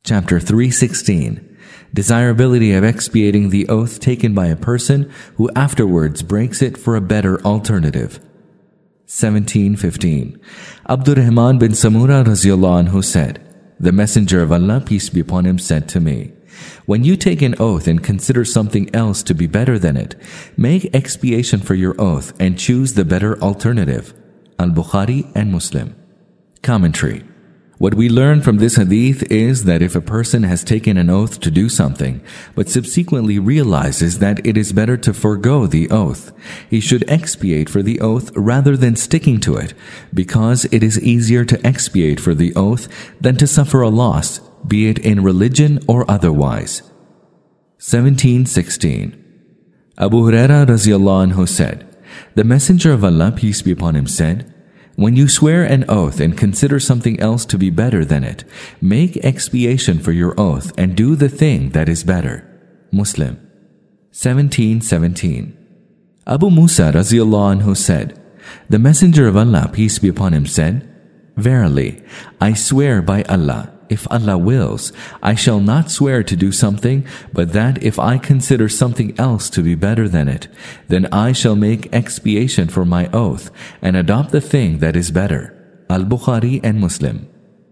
Chapter 316. Desirability of expiating the oath taken by a person who afterwards breaks it for a better alternative. 17:15. Abdurrahman bin Samura Raziyallahu Anhu said, "The Messenger of Allah, peace be upon him, said to me, when you take an oath and consider something else to be better than it, make expiation for your oath and choose the better alternative." Al-Bukhari and Muslim. Commentary. What we learn from this hadith is that if a person has taken an oath to do something, but subsequently realizes that it is better to forego the oath, he should expiate for the oath rather than sticking to it, because it is easier to expiate for the oath than to suffer a loss, be it in religion or otherwise. 17:16. Abu Hurairah Raziyallahu Anhu said, "The Messenger of Allah, peace be upon him, said, when you swear an oath and consider something else to be better than it, make expiation for your oath and do the thing that is better." Muslim. 17:17. Abu Musa Raziyallahu Anhu said, "The Messenger of Allah, peace be upon him, said, Verily, I swear by Allah, if Allah wills, I shall not swear to do something, but that if I consider something else to be better than it, then I shall make expiation for my oath and adopt the thing that is better." Al-Bukhari and Muslim.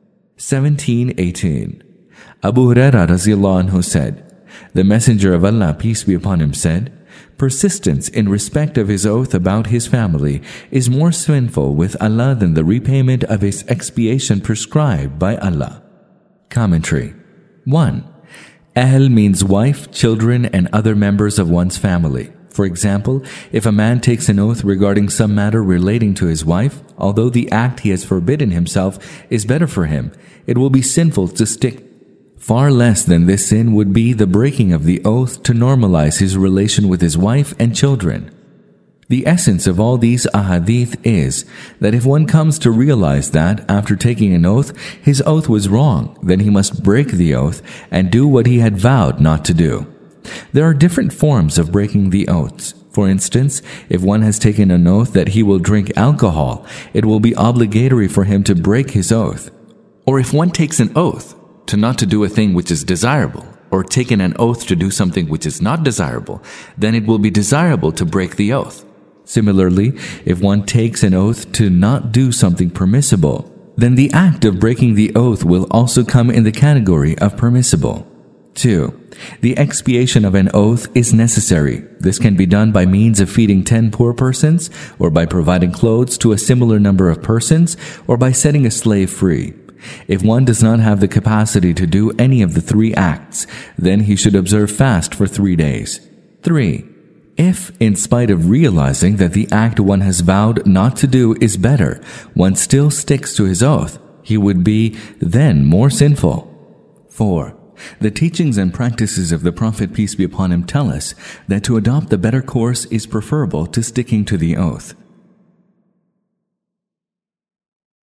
17:18. Abu Hurairah Raziyallahu Anhu said, "The Messenger of Allah, peace be upon him, said, Persistence in respect of his oath about his family is more sinful with Allah than the repayment of his expiation prescribed by Allah." Commentary. 1. Ahl means wife, children, and other members of one's family. For example, if a man takes an oath regarding some matter relating to his wife, although the act he has forbidden himself is better for him, it will be sinful to stick. Far less than this sin would be the breaking of the oath to normalize his relation with his wife and children. The essence of all these ahadith is that if one comes to realize that, after taking an oath, his oath was wrong, then he must break the oath and do what he had vowed not to do. There are different forms of breaking the oaths. For instance, if one has taken an oath that he will drink alcohol, it will be obligatory for him to break his oath. Or if one takes an oath to not to do a thing which is desirable, or taken an oath to do something which is not desirable, then it will be desirable to break the oath. Similarly, if one takes an oath to not do something permissible, then the act of breaking the oath will also come in the category of permissible. 2. The expiation of an oath is necessary. This can be done by means of feeding 10 poor persons, or by providing clothes to a similar number of persons, or by setting a slave free. If one does not have the capacity to do any of the 3 acts, then he should observe fast for 3 days. 3. If, in spite of realizing that the act one has vowed not to do is better, one still sticks to his oath, he would be then more sinful. 4. The teachings and practices of the Prophet, peace be upon him, tell us that to adopt the better course is preferable to sticking to the oath.